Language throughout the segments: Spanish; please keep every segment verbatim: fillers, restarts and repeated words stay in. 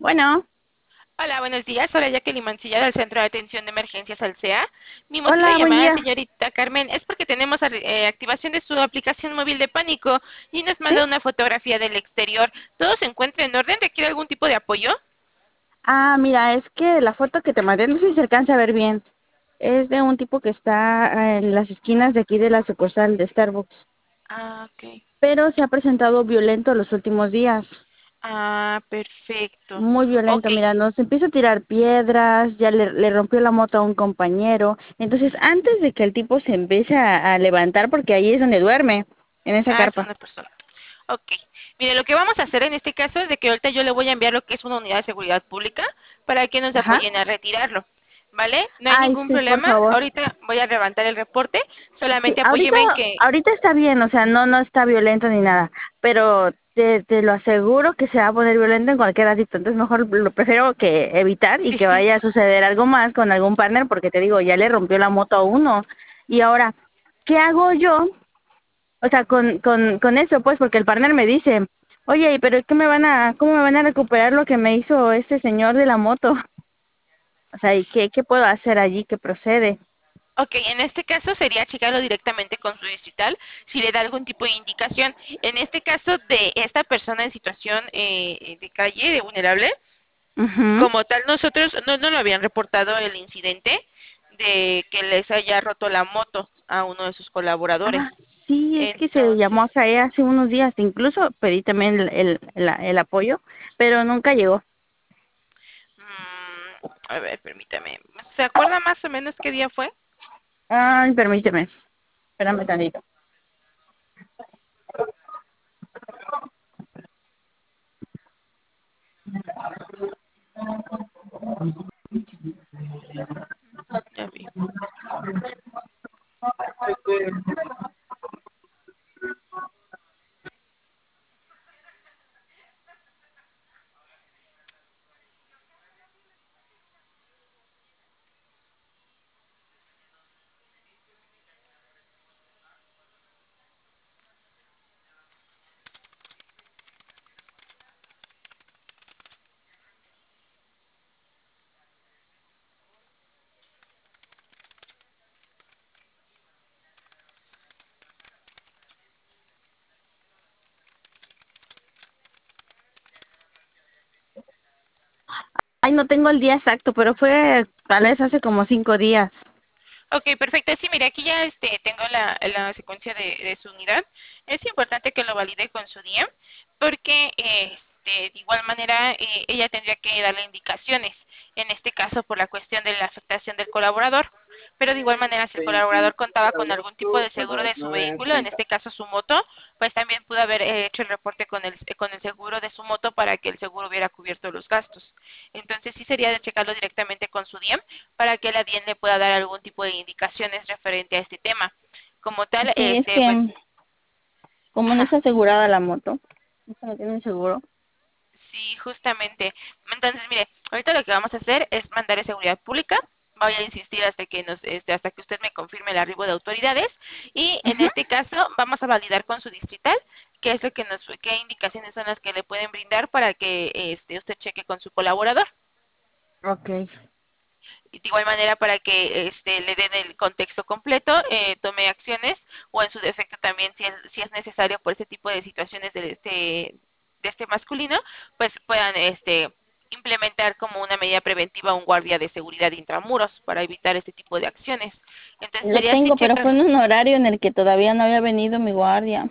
Bueno, Hola, buenos días. Soy Jacqueline Mancilla del Centro de Atención de Emergencias Alsea. Mi motivo de hola, buen llamada, día. señorita Carmen, es porque tenemos eh, activación de su aplicación móvil de pánico y nos ¿Sí? manda una fotografía del exterior. ¿Todo se encuentra en orden? ¿Requiere algún tipo de apoyo? Ah, mira, es que la foto que te mandé, no sé si se alcanza a ver bien. Es de un tipo que está en las esquinas de aquí de la sucursal de Starbucks, Ah, ok. pero se ha presentado violento los últimos días. Ah, perfecto. Muy Ok, violento, mira, nos empieza a tirar piedras, ya le, le rompió la moto a un compañero. Entonces, antes de que el tipo se empiece a, a levantar, porque ahí es donde duerme, en esa ah, es carpa. una persona. Ok. Mire, lo que vamos a hacer en este caso es de que ahorita yo le voy a enviar lo que es una unidad de seguridad pública para que nos Ajá. apoyen a retirarlo. ¿Vale? No hay Ay, ningún sí, por problema. favor. Ahorita voy a levantar el reporte. Sí, Solamente ahorita, apóyeme en que... ahorita está bien, o sea, no, no está violento ni nada, pero te, te lo aseguro que se va a poner violento en cualquier ratito, entonces mejor lo prefiero que evitar y que Sí. vaya a suceder algo más con algún partner, porque te digo, ya le rompió la moto a uno. Y ahora, ¿qué hago yo? O sea, con, con, con eso, pues, porque el partner me dice, oye, pero ¿qué me van a, cómo me van a recuperar lo que me hizo este señor de la moto? O sea, ¿y qué, qué puedo hacer allí que procede? Ok, en este caso sería checarlo directamente con su distrital si le da algún tipo de indicación. En este caso de esta persona en situación eh, de calle, de vulnerable, Ujú. como tal nosotros no, no lo habían reportado el incidente de que les haya roto la moto a uno de sus Ah, colaboradores. sí, es que se llamó a Entonces, caer hace unos días, incluso pedí también el, el, el, el apoyo, pero nunca llegó. mm, a ver, permítame. ¿Se acuerda más o menos qué día fue? Ay, permíteme, espérame tantito. Ya vi. Ay, no tengo el día exacto, pero fue tal vez hace como cinco días. Ok, perfecto. Sí, mire, aquí ya este, tengo la, la secuencia de, de su unidad. Es importante que lo valide con su D I E M porque este, de igual manera eh, ella tendría que darle indicaciones, en este caso por la cuestión de la afectación del colaborador. Pero de igual manera, si el colaborador contaba con algún tipo de seguro de su vehículo, en este caso su moto, pues también pudo haber eh, hecho el reporte con el, con el seguro de su moto para que el seguro hubiera cubierto los gastos. Entonces sí sería de checarlo directamente con su D I E M para que la D I E M le pueda dar algún tipo de indicaciones referente a este tema. Como tal, Sí, es este, que pues, como no ajá, está asegurada la moto, eso no tiene un seguro. sí, justamente. Entonces, mire, ahorita lo que vamos a hacer es mandar a seguridad pública. Voy a insistir hasta que nos, este, hasta que usted me confirme el arribo de autoridades y en Ujú. este caso vamos a validar con su distrital qué es lo que nos, qué indicaciones son las que le pueden brindar para que este, usted cheque con su colaborador. Ok, De igual manera para que este, le den el contexto completo, eh, tome acciones o en su defecto también si es, si es necesario por este tipo de situaciones de este, de este masculino, pues puedan este, implementar como una medida preventiva un guardia de seguridad intramuros para evitar este tipo de acciones. Entonces lo sería así tengo, pero fue checarlo. en un horario en el que todavía no había venido mi guardia.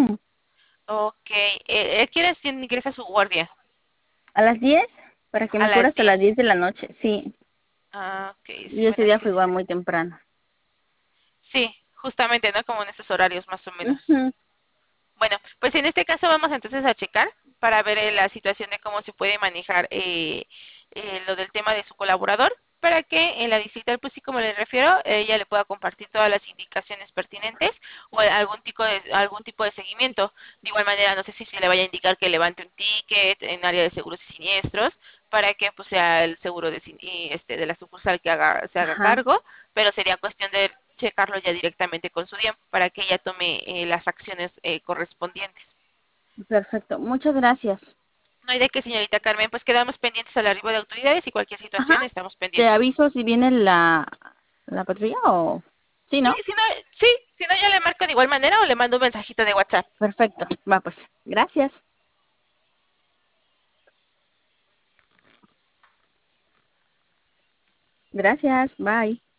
Ok, eh, ¿quiere ingresa su guardia? ¿A las diez? Para que A me cura las hasta las diez diez. de la noche, sí. Ah, ok, sí, Y ese bueno, es día que fue sí. igual muy temprano. Sí, justamente, ¿no? Como en estos horarios más o menos. Ujú. Bueno, pues en este caso vamos entonces a checar para ver eh, la situación de cómo se puede manejar eh, eh, lo del tema de su colaborador, para que en la digital, pues sí, como les refiero, ella le pueda compartir todas las indicaciones pertinentes o algún tipo de algún tipo de seguimiento. De igual manera, no sé si se le vaya a indicar que levante un ticket en área de seguros y siniestros para que pues sea el seguro de, sin- y, este, de la sucursal que haga, se haga Ajá, cargo, pero sería cuestión de checarlo ya directamente con su D I E M para que ella tome eh, las acciones eh, correspondientes. perfecto. Muchas gracias. No hay de qué, señorita Carmen, pues quedamos pendientes al arribo de autoridades y cualquier Ajá. situación estamos ¿Te pendientes. aviso si viene la, la patrulla o...? Sí, Sí, ¿no? si no, sí, si no, yo le marco de igual manera o le mando un mensajito de WhatsApp. Perfecto. Va, pues. Gracias. Gracias. Bye.